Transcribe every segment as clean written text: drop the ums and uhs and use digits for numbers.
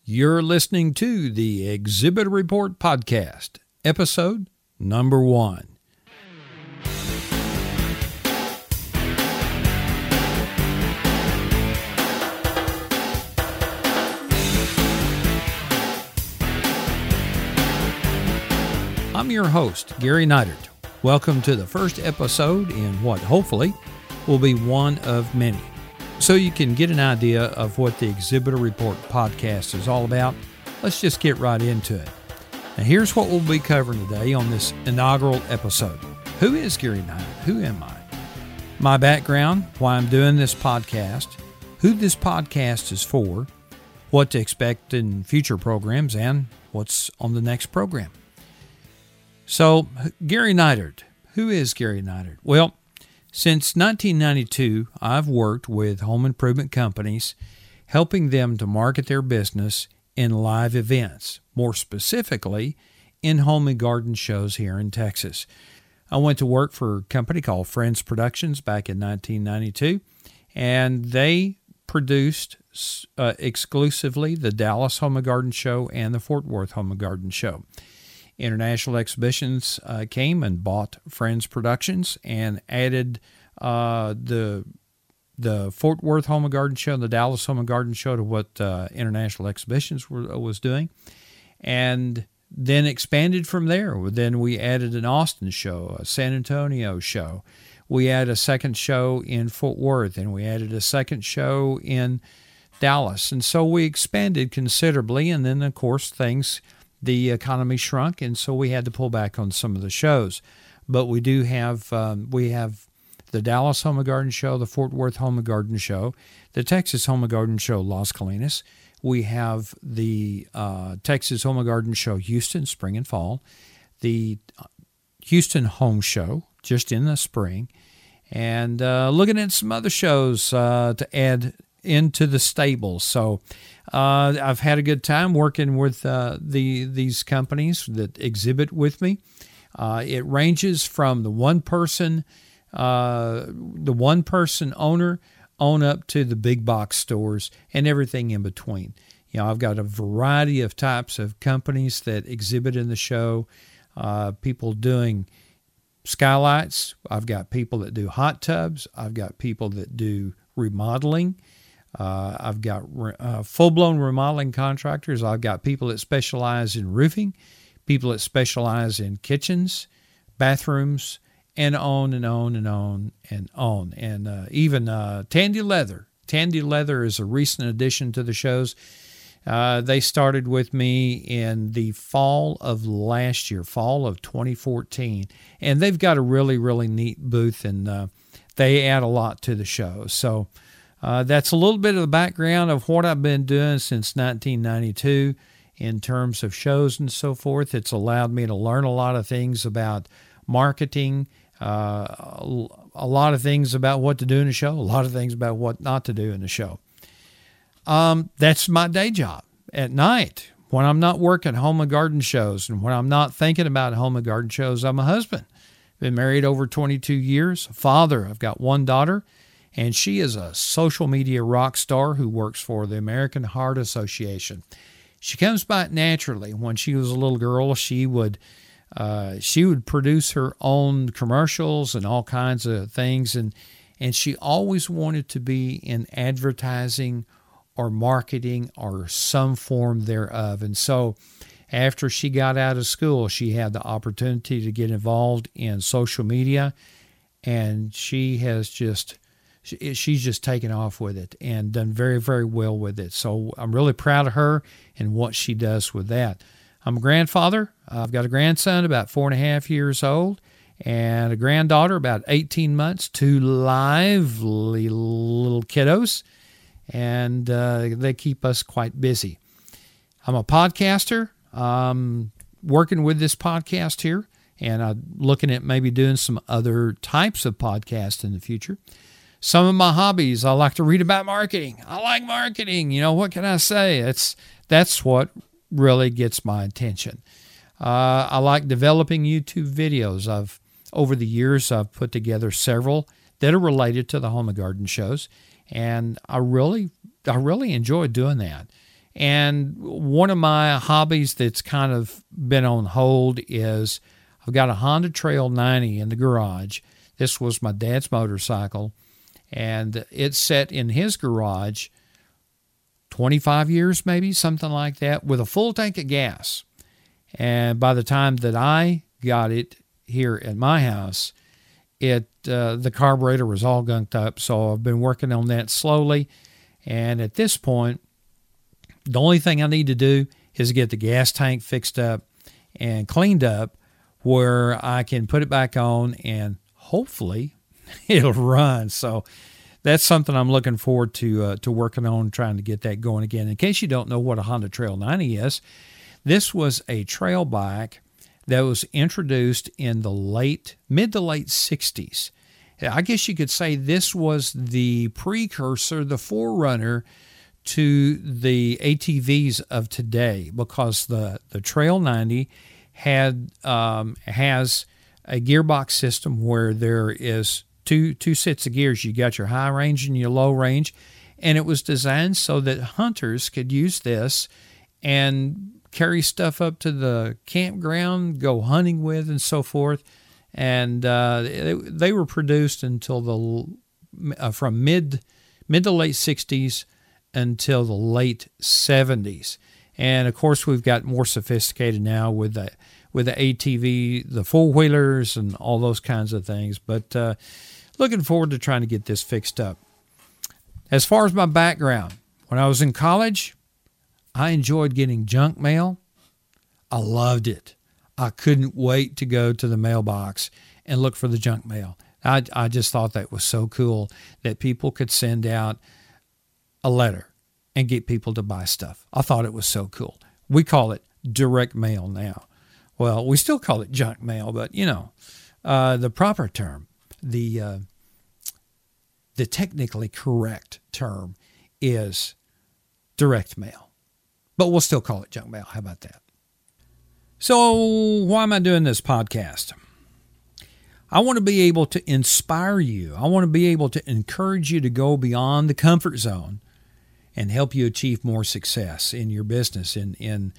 You're listening to the Exhibit Report Podcast, episode number 1. I'm your host, Gary Neidert. Welcome to the first episode in what hopefully will be one of many. So you can get an idea of what the Exhibitor Report podcast is all about, let's just get right into it. Now here's what we'll be covering today on this inaugural episode. Who is Gary Neidert? Who am I? My background, why I'm doing this podcast, who this podcast is for, what to expect in future programs, and what's on the next program. So, Gary Neidert. Who is Gary Neidert? Well, since 1992, I've worked with home improvement companies, helping them to market their business in live events, more specifically in home and garden shows here in Texas. I went to work for a company called Friends Productions back in 1992, and they produced exclusively the Dallas Home and Garden Show and the Fort Worth Home and Garden Show. International Exhibitions came and bought Friends Productions and added the Fort Worth Home and Garden Show and the Dallas Home and Garden Show to what International Exhibitions was doing, and then expanded from there. Then we added an Austin show, a San Antonio show. We added a second show in Fort Worth, and we added a second show in Dallas. And so we expanded considerably, and then, of course, the economy shrunk, and so we had to pull back on some of the shows. But we do have we have the Dallas Home and Garden Show, the Fort Worth Home and Garden Show, the Texas Home and Garden Show, Las Colinas. We have the Texas Home and Garden Show, Houston, spring and fall, the Houston Home Show, just in the spring, and looking at some other shows to add into the stable. So I've had a good time working with these companies that exhibit with me. It ranges from the one person owner on up to the big box stores and everything in between. You know, I've got a variety of types of companies that exhibit in the show. People doing skylights. I've got people that do hot tubs. I've got people that do remodeling. I've got full-blown remodeling contractors. I've got people that specialize in roofing, people that specialize in kitchens, bathrooms, and on and on and on and on. And even Tandy Leather. Tandy Leather is a recent addition to the shows. They started with me in the fall of last year, fall of 2014. And they've got a really, really neat booth, and they add a lot to the show. So that's a little bit of the background of what I've been doing since 1992 in terms of shows and so forth. It's allowed me to learn a lot of things about marketing, a lot of things about what to do in a show, a lot of things about what not to do in a show. That's my day job. At night, when I'm not working home and garden shows and when I'm not thinking about home and garden shows, I'm a husband. Been married over 22 years, a father. I've got one daughter. And she is a social media rock star who works for the American Heart Association. She comes by it naturally. When she was a little girl, she would produce her own commercials and all kinds of things, and she always wanted to be in advertising or marketing or some form thereof. And so after she got out of school, she had the opportunity to get involved in social media, and she's just taken off with it and done very, very well with it. So I'm really proud of her and what she does with that. I'm a grandfather. I've got a grandson about 4.5 years old and a granddaughter about 18 months, 2 lively little kiddos, and they keep us quite busy. I'm a podcaster, working with this podcast here, and I'm looking at maybe doing some other types of podcasts in the future. Some of my hobbies, I like to read about marketing. I like marketing. You know, what can I say? That's what really gets my attention. I like developing YouTube videos. Over the years, I've put together several that are related to the home and garden shows, and I really enjoy doing that. And one of my hobbies that's kind of been on hold is I've got a Honda Trail 90 in the garage. This was my dad's motorcycle, and it's set in his garage 25 years maybe, something like that, with a full tank of gas. And by the time that I got it here at my house, the carburetor was all gunked up. So I've been working on that slowly. And at this point, the only thing I need to do is get the gas tank fixed up and cleaned up where I can put it back on and hopefully it'll run. So that's something I'm looking forward to working on, trying to get that going again. In case you don't know what a Honda Trail 90 is, this was a trail bike that was introduced in the mid to late 60s. I guess you could say this was the precursor, the forerunner to the ATVs of today, because the Trail 90 has a gearbox system where there is two sets of gears. You got your high range and your low range, and it was designed so that hunters could use this and carry stuff up to the campground, go hunting with, and so forth. And they were produced until from mid to late 60s until the late 70s. And of course, we've got more sophisticated now with the ATV, the four-wheelers, and all those kinds of things. But looking forward to trying to get this fixed up. As far as my background, when I was in college, I enjoyed getting junk mail. I loved it. I couldn't wait to go to the mailbox and look for the junk mail. I just thought that was so cool that people could send out a letter and get people to buy stuff. I thought it was so cool. We call it direct mail now. Well, we still call it junk mail, but the proper term, the technically correct term is direct mail, but we'll still call it junk mail. How about that? So why am I doing this podcast? I want to be able to inspire you. I want to be able to encourage you to go beyond the comfort zone and help you achieve more success in your business and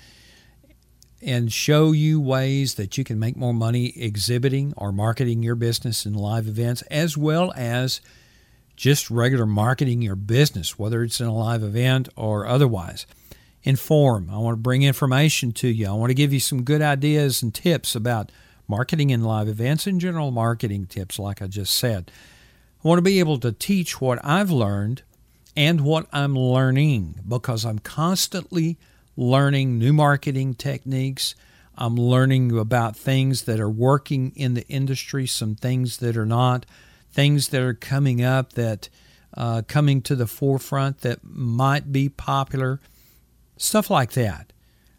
show you ways that you can make more money exhibiting or marketing your business in live events, as well as just regular marketing your business, whether it's in a live event or otherwise. Inform. I want to bring information to you. I want to give you some good ideas and tips about marketing in live events and general marketing tips, like I just said. I want to be able to teach what I've learned and what I'm learning, because I'm constantly learning new marketing techniques. I'm learning about things that are working in the industry, some things that are not, things that are coming up that coming to the forefront that might be popular, stuff like that.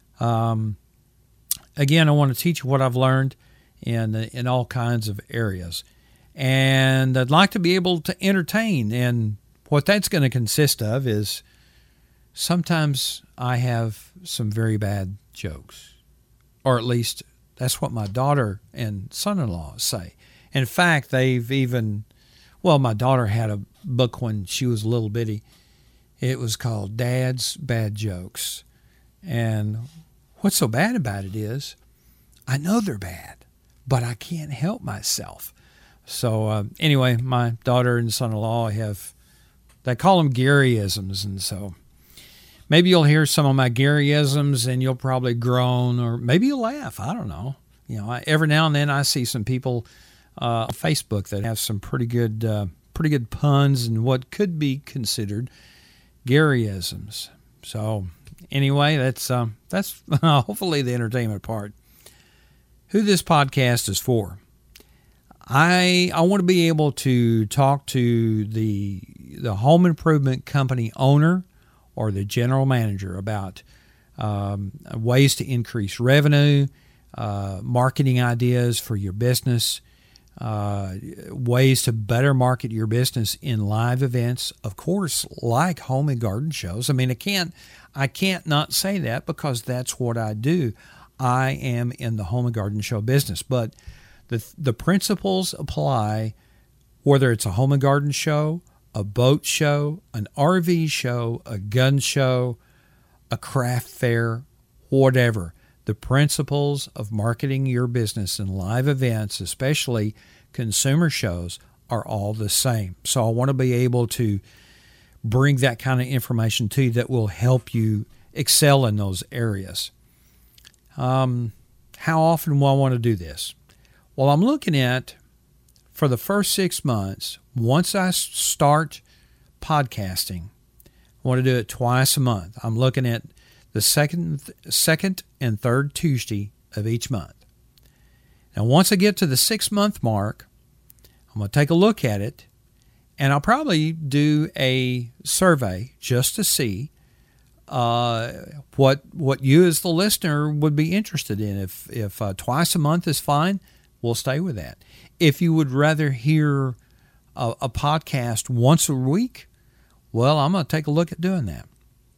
Again, I want to teach you what I've learned in all kinds of areas. And I'd like to be able to entertain, and what that's going to consist of is sometimes I have some very bad jokes, or at least that's what my daughter and son-in-law say. In fact, my daughter had a book when she was a little bitty. It was called Dad's Bad Jokes. And what's so bad about it is I know they're bad, but I can't help myself. So anyway, my daughter and son-in-law they call them Garyisms. And so maybe you'll hear some of my Garyisms and you'll probably groan, or maybe you'll laugh. I don't know. Every now and then I see some people on Facebook that have some pretty good puns and what could be considered Garyisms. So anyway, that's hopefully the entertainment part. Who this podcast is for. I want to be able to talk to the home improvement company owner or the general manager about ways to increase revenue, marketing ideas for your business, ways to better market your business in live events, of course, like home and garden shows. I mean, I can't not say that, because that's what I do. I am in the home and garden show business, but the principles apply whether it's a home and garden show, a boat show, an RV show, a gun show, a craft fair, whatever. The principles of marketing your business and live events, especially consumer shows, are all the same. So I want to be able to bring that kind of information to you that will help you excel in those areas. How often will I want to do this? Well, I'm looking at, for the first 6 months, once I start podcasting, I want to do it twice a month. I'm looking at the second and third Tuesday of each month. Now, once I get to the 6-month mark, I'm going to take a look at it, and I'll probably do a survey just to see what you as the listener would be interested in. If twice a month is fine, we'll stay with that. If you would rather hear a podcast once a week, well, I'm going to take a look at doing that.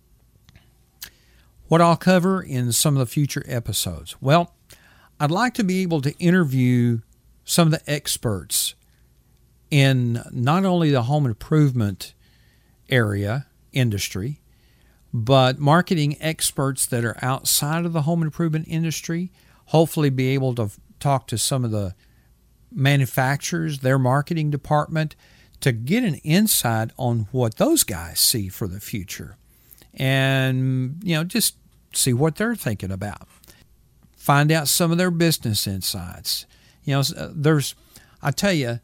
What I'll cover in some of the future episodes. Well, I'd like to be able to interview some of the experts in not only the home improvement industry, but marketing experts that are outside of the home improvement industry. Hopefully be able to talk to some of the manufacturers, their marketing department, to get an insight on what those guys see for the future. And, just see what they're thinking about. Find out some of their business insights. I tell you,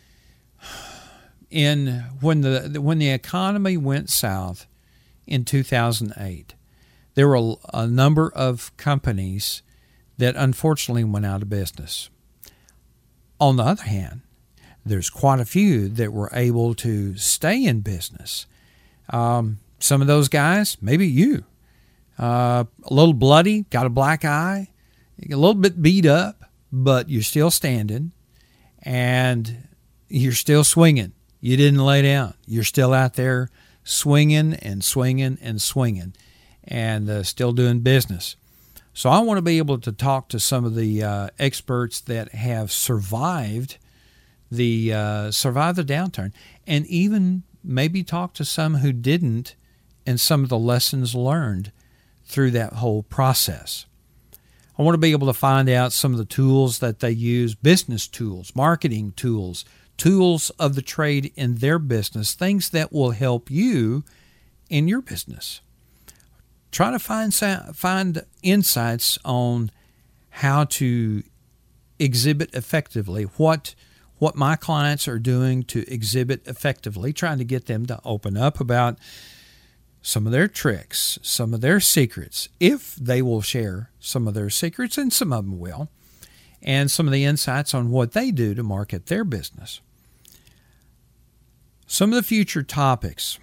when the economy went south in 2008, there were a number of companies that unfortunately went out of business. On the other hand, there's quite a few that were able to stay in business. Some of those guys, maybe you, a little bloody, got a black eye, a little bit beat up, but you're still standing and you're still swinging. You didn't lay down. You're still out there swinging and swinging and swinging and still doing business. So I want to be able to talk to some of the experts that have survived the downturn, and even maybe talk to some who didn't, and some of the lessons learned through that whole process. I want to be able to find out some of the tools that they use, business tools, marketing tools, tools of the trade in their business, things that will help you in your business. Try to find insights on how to exhibit effectively, what my clients are doing to exhibit effectively, trying to get them to open up about some of their tricks, some of their secrets, if they will share some of their secrets, and some of them will, and some of the insights on what they do to market their business. Some of the future topics.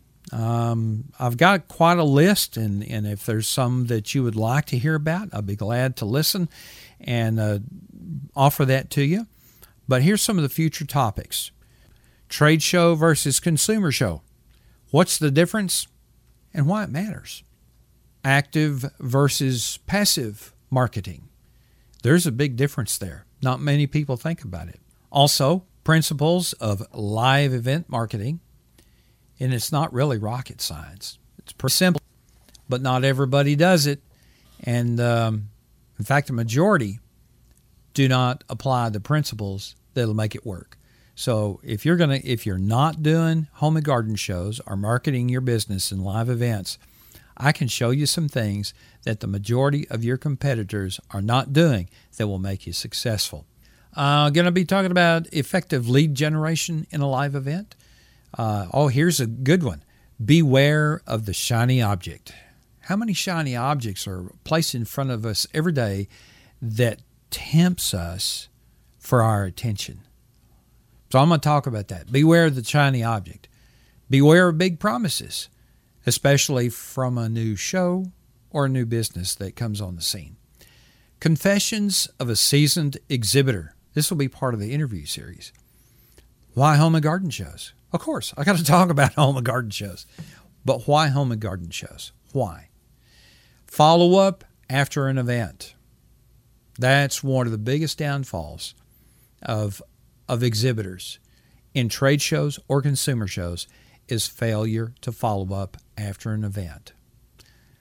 I've got quite a list, and if there's some that you would like to hear about, I'll be glad to listen and offer that to you. But here's some of the future topics. Trade show versus consumer show. What's the difference and why it matters? Active versus passive marketing. There's a big difference there. Not many people think about it. Also, principles of live event marketing. And it's not really rocket science. It's pretty simple, but not everybody does it. And in fact, the majority do not apply the principles that'll make it work. So if you're not doing home and garden shows or marketing your business in live events, I can show you some things that the majority of your competitors are not doing that will make you successful. Going to be talking about effective lead generation in a live event. Here's a good one. Beware of the shiny object. How many shiny objects are placed in front of us every day that tempts us for our attention? So I'm going to talk about that. Beware of the shiny object. Beware of big promises, especially from a new show or a new business that comes on the scene. Confessions of a seasoned exhibitor. This will be part of the interview series. Why home and garden shows? Of course, I got to talk about home and garden shows. But why home and garden shows? Why? Follow up after an event. That's one of the biggest downfalls of exhibitors in trade shows or consumer shows, is failure to follow up after an event.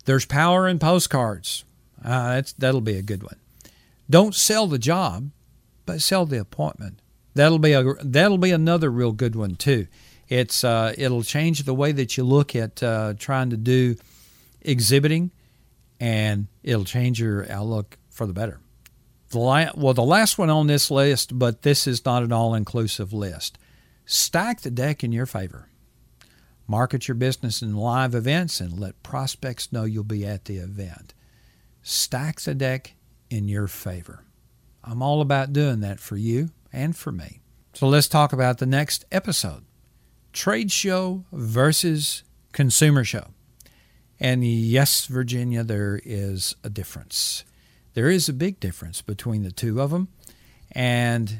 There's power in postcards. That'll be a good one. Don't sell the job, but sell the appointment. That'll be another real good one too. It'll change the way that you look at trying to do exhibiting, and it'll change your outlook for the better. The last one on this list, but this is not an all-inclusive list. Stack the deck in your favor. Market your business in live events and let prospects know you'll be at the event. Stack the deck in your favor. I'm all about doing that for you and for me. So let's talk about the next episode. Trade show versus consumer show. And yes, Virginia, there is a difference. There is a big difference between the two of them. And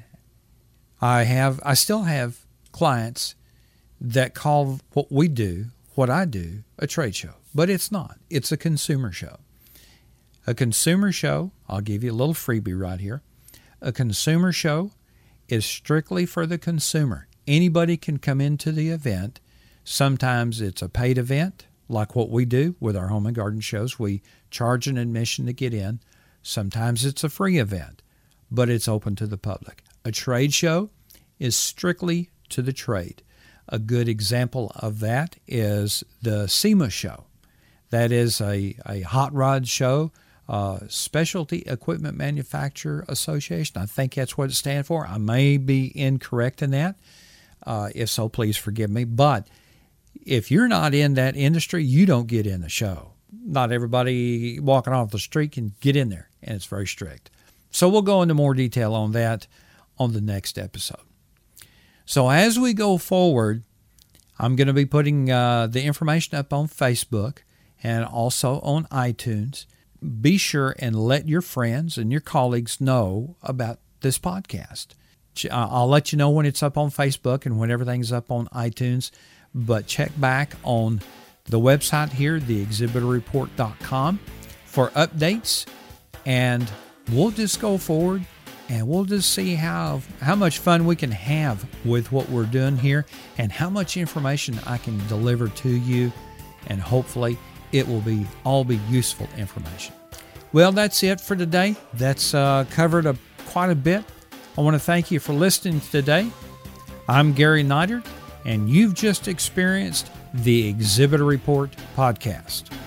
I still have clients that call what I do, a trade show. But it's not. It's a consumer show. A consumer show, I'll give you a little freebie right here. A consumer show is strictly for the consumer. Anybody can come into the event. Sometimes it's a paid event, like what we do with our home and garden shows. We charge an admission to get in. Sometimes it's a free event, but it's open to the public. A trade show is strictly to the trade. A good example of that is the SEMA show. That is a hot rod show, Specialty Equipment Manufacturer Association. I think that's what it stands for. I may be incorrect in that. If so, please forgive me. But if you're not in that industry, you don't get in the show. Not everybody walking off the street can get in there, and it's very strict. So we'll go into more detail on that on the next episode. So as we go forward, I'm going to be putting the information up on Facebook and also on iTunes. Be sure and let your friends and your colleagues know about this podcast. I'll let you know when it's up on Facebook and when everything's up on iTunes, but check back on the website here, theexhibitorreport.com, for updates, and we'll just go forward and we'll just see how much fun we can have with what we're doing here and how much information I can deliver to you, and hopefully it will all be useful information. Well, that's it for today. That's covered quite a bit. I want to thank you for listening today. I'm Gary Neidert, and you've just experienced the Exhibitor Report podcast.